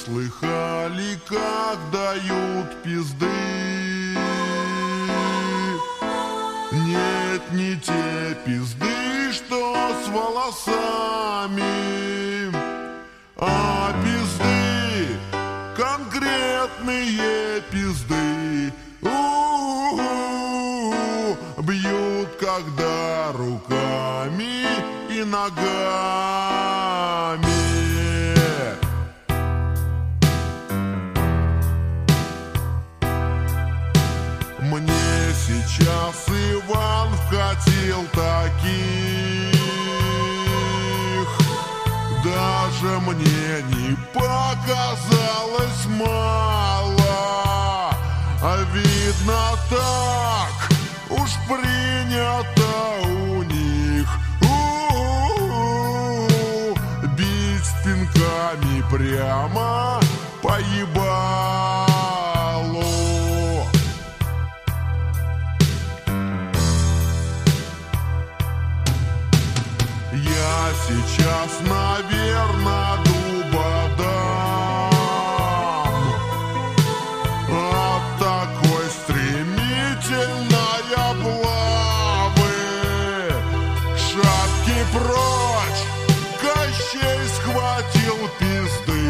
слыхали, как дают пизды? Нет, не те пизды, что с волосами, а пизды, конкретные пизды. Бьют, когда руками и ногами. Мне сейчас Иван вкатил таких, даже мне не показалось мало, а видно так уж принято у них. Бить пинками прямо по ебалу. Я сейчас, наверное, дуба дам от такой стремительной облавы. Шапки прочь, Кощей схватил пизды.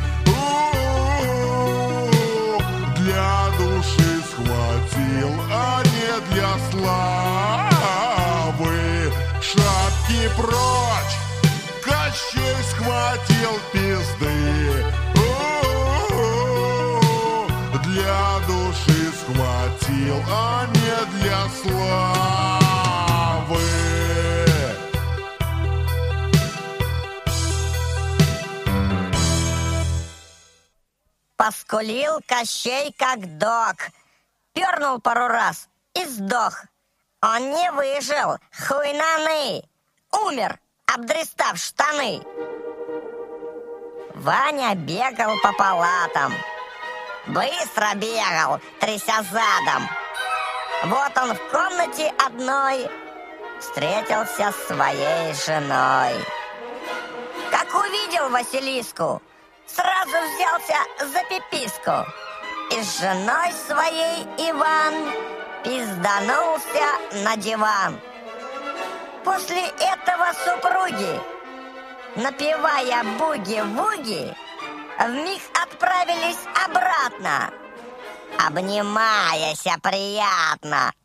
Для души схватил, а не для славы. Шапки прочь, Кощей схватил пизды. Для души схватил, а не для славы. Поскулил Кощей, как дог, пернул пару раз и сдох. Он не выжил, хуйнаны, умер, обдристав штаны. Ваня бегал по палатам, быстро бегал, тряся задом. Вот он в комнате одной встретился с своей женой. Как увидел Василиску, сразу взялся за пиписку. И с женой своей Иван пизданулся на диван. После этого супруги, напевая буги-вуги, вмиг отправились обратно, обнимаяся приятно